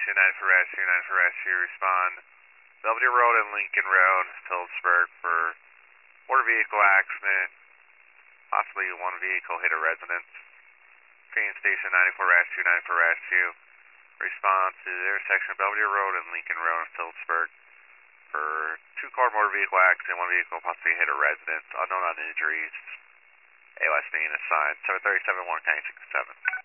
rescue, 9 for rescue, 9 for rescue, respond. Belvedere Road and Lincoln Road, Phillipsburg for motor vehicle accident. Possibly one vehicle hit a residence. Train station 94 rescue, 9 for rescue. Response to the intersection of Belvedere Road and Lincoln Road in Phillipsburg for 2-car motor vehicle accident. One vehicle possibly hit a residence. Unknown on injuries. ALS being assigned. 737 Warren County 67.